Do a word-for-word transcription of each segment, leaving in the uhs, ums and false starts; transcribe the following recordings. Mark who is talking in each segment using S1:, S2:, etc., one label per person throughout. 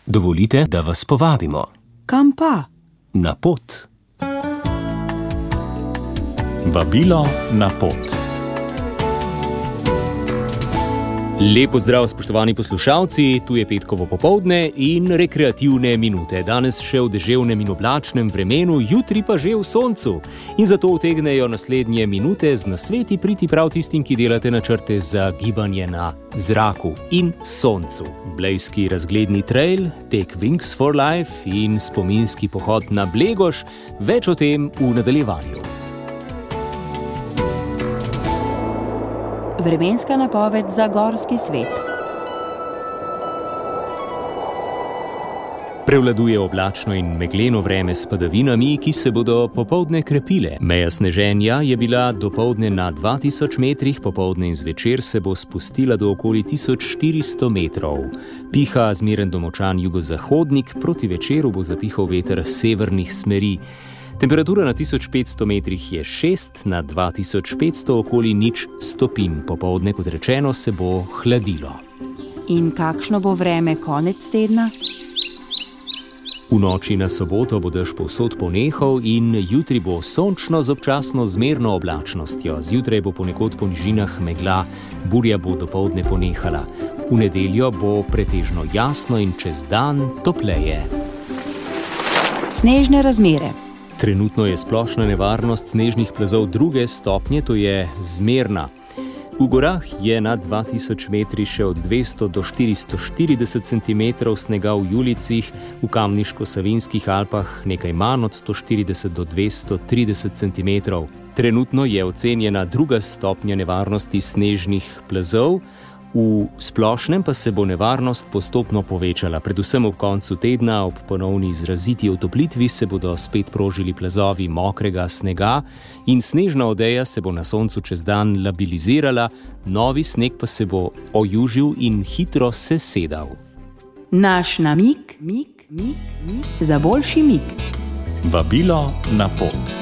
S1: Dovolite, da vas povabimo.
S2: Kam pa?
S1: Na pot. Vabilo na pot. Lep pozdrav, spoštovani poslušalci, tu je petkovo popoldne in rekreativne minute. Danes še v deževnem in oblačnem vremenu, jutri pa že v soncu. In zato utegnejo naslednje minute z nasveti priti prav tistim, ki delate načrte za gibanje na zraku in soncu. Blejski razgledni trail, tek Wings for Life in spominski pohod na Blegoš, več o tem v nadaljevanju.
S2: Vremenska napoved za gorski svet.
S1: Prevladuje oblačno in megleno vreme s padavinami, ki se bodo popoldne krepile. Meja sneženja je bila dopoldne na dva tisoč metrih, popoldne in zvečer se bo spustila do okoli tisoč štiristo metrov. Piha zmeren domočan jugozahodnik, proti večeru bo zapihal veter severnih smeri. Temperatura na tisoč petsto metrih je šest, na dva tisoč petsto okoli nič stopinj. Popoldne, kot rečeno, se bo hladilo.
S2: In kakšno bo vreme konec tedna?
S1: V noči na soboto bo dež povsod ponehal in jutri bo sončno z občasno zmerno oblačnostjo. Zjutraj bo ponekod po nižinah megla, burja bo dopoldne ponehala. V nedeljo bo pretežno jasno in čez dan topleje.
S2: Snežne razmere.
S1: Trenutno je splošna nevarnost snežnih plazov druge stopnje, to je zmerna. V gorah je nad dva tisoč metri še od dvesto do štiristo štirideset centimetrov snega v Julicih, v Kamniško-Savinjskih Alpah nekaj manj od sto štirideset do dvesto trideset centimetrov. Trenutno je ocenjena druga stopnja nevarnosti snežnih plazov, v splošnem pa se bo nevarnost postopno povečala. Predvsem ob koncu tedna, ob ponovni izraziti otoplitvi se bodo spet prožili plazovi mokrega snega in snežna odeja se bo na soncu čez dan labilizirala, novi sneg pa se bo ojužil in hitro sesedal.
S2: Naš namig, mig, mig, mig, za boljši mig.
S1: Vabilo na pot.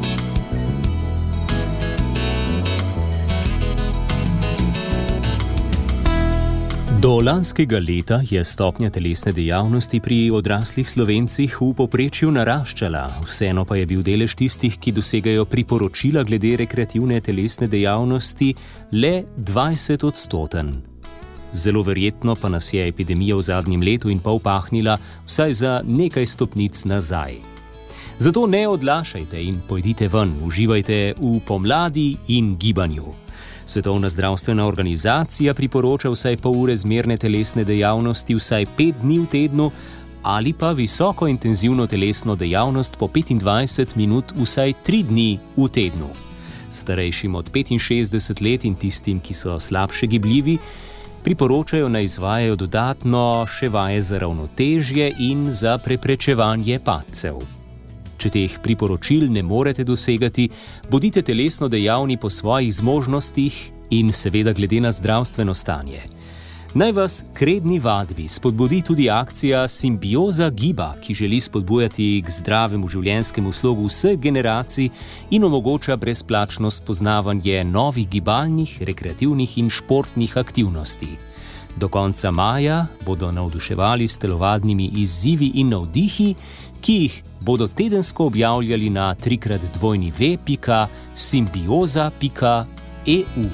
S1: Do lanskega leta je stopnja telesne dejavnosti pri odraslih Slovencih v povprečju naraščala, vseeno pa je bil delež tistih, ki dosegajo priporočila glede rekreativne telesne dejavnosti, le dvajset odstoten. Zelo verjetno pa nas je epidemija v zadnjem letu in pol pahnila vsaj za nekaj stopnic nazaj. Zato ne odlašajte in pojdite ven, uživajte v pomladi in gibanju. Svetovna zdravstvena organizacija priporoča vsaj pol ure zmerne telesne dejavnosti vsaj pet dni v tednu ali pa visoko intenzivno telesno dejavnost po petindvajset minut vsaj tri dni v tednu. Starejšim od petinšestdeset let in tistim, ki so slabše gibljivi, priporočajo naj izvajajo dodatno še vaje za ravnotežje in za preprečevanje padcev. Če teh priporočil ne morete dosegati, bodite telesno dejavni po svojih zmožnostih in seveda glede na zdravstveno stanje. Naj vas k redni vadbi spodbudi tudi akcija Simbioza giba, ki želi spodbujati k zdravemu življenjskemu slogu vseh generacij in omogoča brezplačno spoznavanje novih gibalnih, rekreativnih in športnih aktivnosti. Do konca maja bodo navduševali s telovadnimi izzivi in navdihi, ki jih bodo tedensko objavljali na trikrat dvojni ve pika simbioza pika e u.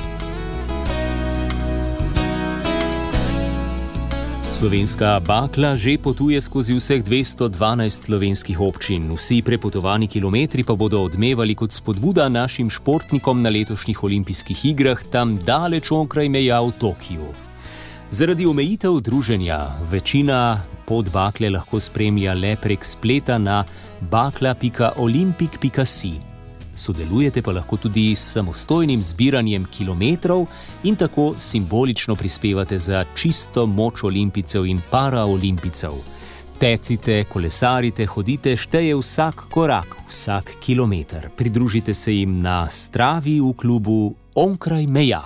S1: Slovenska bakla že potuje skozi vseh dvesto dvanajst slovenskih občin. Vsi prepotovani kilometri pa bodo odmevali kot spodbuda našim športnikom na letošnjih olimpijskih igrah tam daleč onkraj meja v Tokiu. Zaradi omejitev druženja večina pot bakle lahko spremlja le prek spleta na bakla pika olimpik pika si. Sodelujete pa lahko tudi s samostojnim zbiranjem kilometrov in tako simbolično prispevate za čisto moč olimpijcev in paraolimpijcev. Tecite, kolesarite, hodite, šteje vsak korak, vsak kilometer. Pridružite se jim na Stravi v klubu Onkraj meja.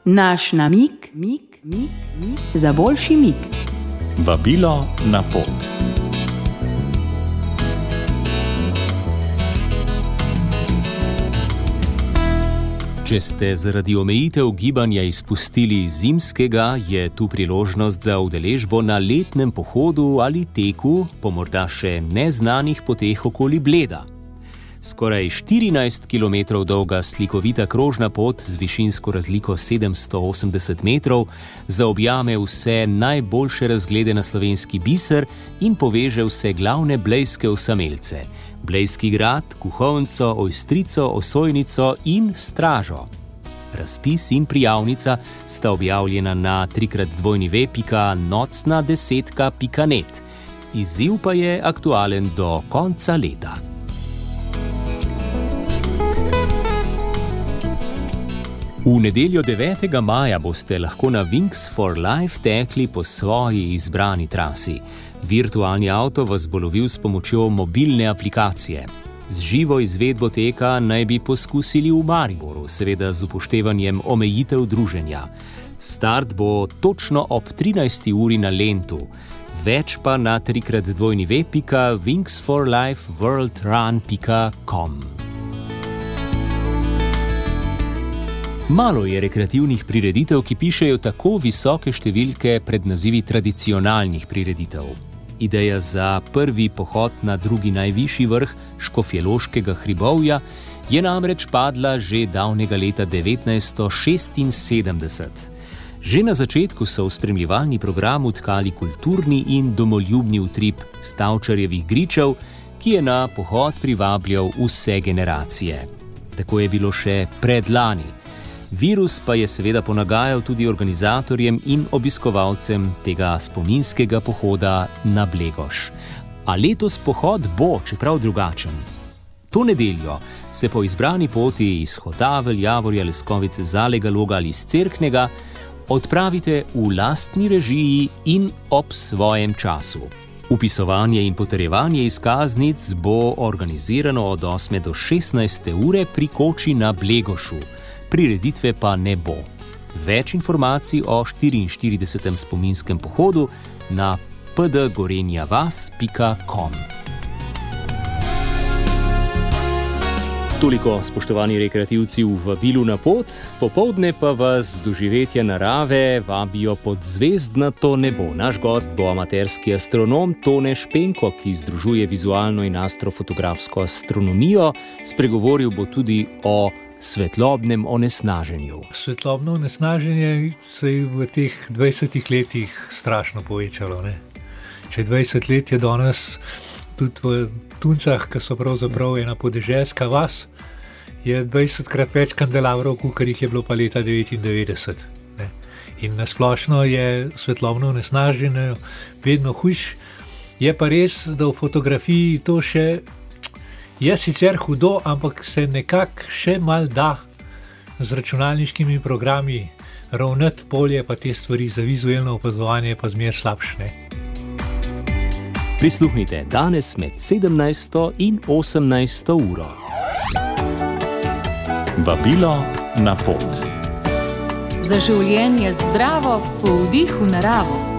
S2: Naš namig, mig, mig, mig za boljši mig.
S3: Vabilo na pot.
S1: Če ste zaradi omejitev gibanja izpustili zimskega, je tu priložnost za udeležbo na letnem pohodu ali teku po morda še neznanih poteh okoli Bleda. Skoraj štirinajst kilometrov dolga slikovita krožna pot z višinsko razliko sedemsto osemdeset metrov zaobjame vse najboljše razglede na slovenski biser in poveže vse glavne blejske osamelce. Blejski grad, Kuhovnico, Ojstrico, Osojnico in Stražo. Razpis in prijavnica sta objavljena na trikrat dvojni ve pika nocna desetka pika net. Izziv pa je aktualen do konca leta. V nedeljo devetega maja boste lahko na Wings for Life tekli po svoji izbrani trasi. Virtualni avto vas bo lovil s pomočjo mobilne aplikacije. Z živo izvedbo teka naj bi poskusili v Mariboru, seveda z upoštevanjem omejitev druženja. Start bo točno ob trinajsti uri na Lentu. Več pa na trikrat dvojni ve pika wings for life world run pika com. Malo je rekreativnih prireditev, ki pišejo tako visoke številke pred nazivi tradicionalnih prireditev. Ideja za prvi pohod na drugi najvišji vrh Škofjeloškega hribovja je namreč padla že davnega leta devetnajststo šestinsedemdeset. Že na začetku so v spremljevalni program vtkali kulturni in domoljubni utrip Stavčarjevih gričev, ki je na pohod privabljal vse generacije. Tako je bilo še predlani. Virus pa je seveda ponagajal tudi organizatorjem in obiskovalcem tega spominskega pohoda na Blegoš. A letos pohod bo, čeprav drugačen. To nedeljo se po izbrani poti iz Hotavelj, Javorja, Leskovice, Zalega, Loga ali iz Cerknega odpravite v lastni režiji in ob svojem času. Upisovanje in potrjevanje izkaznic bo organizirano od osme do šestnajste ure pri koči na Blegošu. Prireditve pa ne bo. Več informacij o štiriinštiridesetem spominskem pohodu na p d gorenja vas pika com. Toliko, spoštovani rekreativci, v vabilu na pot, popoldne pa vas doživetja narave vabijo pod zvezdnato nebo. Naš gost bo amaterski astronom Tone Špenko, ki združuje vizualno in astrofotografsko astronomijo. Spregovoril bo tudi o svetlobnem onesnaženju.
S4: Svetlobno onesnaženje se je v teh dvajsetih letih strašno povečalo. Ne? Če dvajset let je danes tudi v Tuncah, ki so pravzaprav ena podeželska vas, je dvajsetkrat več kandelavrov, kakor jih je bilo pa leta devetindevetdeset. Ne? In nasplošno je svetlobno onesnaženje vedno hujš. Je pa res, da v fotografiji to še je sicer hudo, ampak se nekako še mal da z računalniškimi programi ravnati polje, pa te stvari za vizualno opazovanje pa zmer slabšne.
S1: Prisluhnite danes med sedemnajsto in osemnajsto uro.
S3: Vabilo na pot.
S5: Za življenje zdravo, po vdihu naravo.